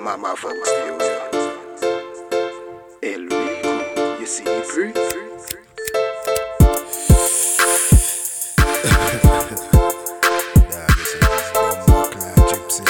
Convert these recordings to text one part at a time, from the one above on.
Mama Fox Stereo. El Rico, you see the pre? Yeah, this is Bumbo Clark Gypsy.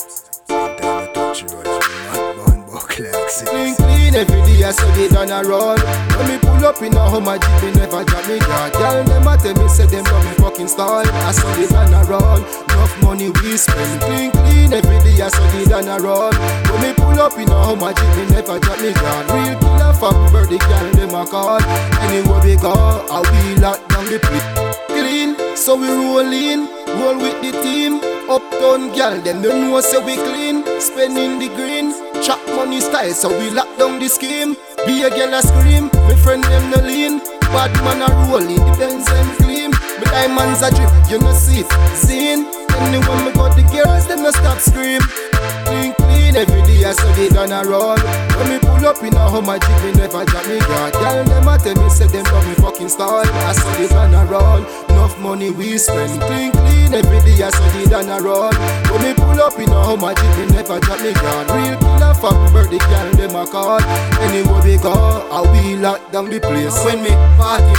Same time I touch you, Bumbo Clark Clean, clean every day, I saw it on a roll. When me pull up in a Hummer Jeep, me never drop me guard. Girl, them a tell me, say them got me fucking style. I saw it on a roll, enough money we spend. Clean, clean every day, I saw it on a roll. When me pull up in a Hummer Jeep, me never drop me guard. Real killer from birthday, girl, them a call. Anywhere we go, I we lock down the place. Clean, so we roll in, roll with the team. Uptown girl, them don't know say we clean. Spending the green, chop money style, so we lock down the scheme. Be a girl a scream, my friend them no lean. Bad man a roll in the Benz and clean. My diamonds a drip, you no see it, zine. Anyone me got the girls, them no stop scream. Clean, clean every day, I saw it on a roll. When me pull up in a Hummer Jeep, me never drop me guard. Girl, them a tell me, say them got me fucking style. I saw it on a roll, enough money we spend. Clean, clean every day, I saw it on a roll. When me pull up in a Hummer Jeep, me never drop me guard. Real killer from birthday, girl, them a call. Anywhere we go, I we lock down the place. When me party,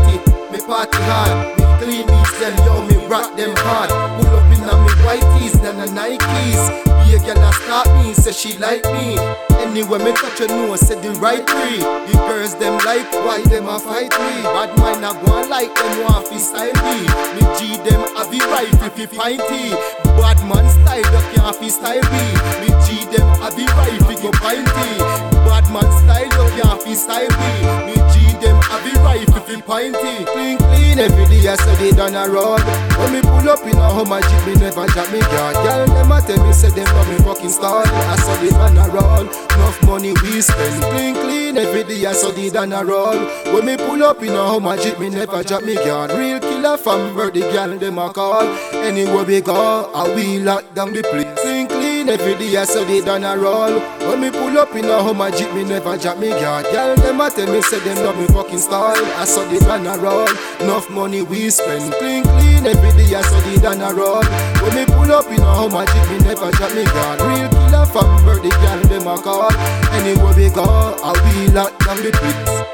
me party hard. Me clean these them, yo, me rock them hard. Pull up in a me whiteys, then a Nikes. Be a girl that start me, say she like me. Anyway, me touch her nose, say the right way. The girls them like, why them a fight me? Bad mind a go like them want fi style me. Me G them have the right fi pinty. Bad man style, you can't fi style me. Me G them have the right fi go pinty. Bad man style, you can't fi style me. Me G them have the right fi pinty. Clean, clean every day, I saw it on a road. When me pull up in a Hummer Jeep, me never drop me guard. Girl, them a tell me, say them got me fucking style. I saw it on a roll, enough money we spend. Clean, clean every day, I saw it on a roll. When me pull up in a Hummer Jeep, me never drop me guard. Real killer from birthday, girl, them a call. Anywhere we go, I we lock down the place. Clean, clean every day, I saw it on a roll. When me pull up in a Hummer Jeep, me never drop me guard. Girl, them a tell me, say them got me fucking style. I saw it on a roll, enough money we spend. Clean, clean every day, I saw it on a roll. When me pull up in a Hummer Jeep, me never drop me guard. Real killer from birthday, girl, them a call. Anywhere we go, I we lock down the place.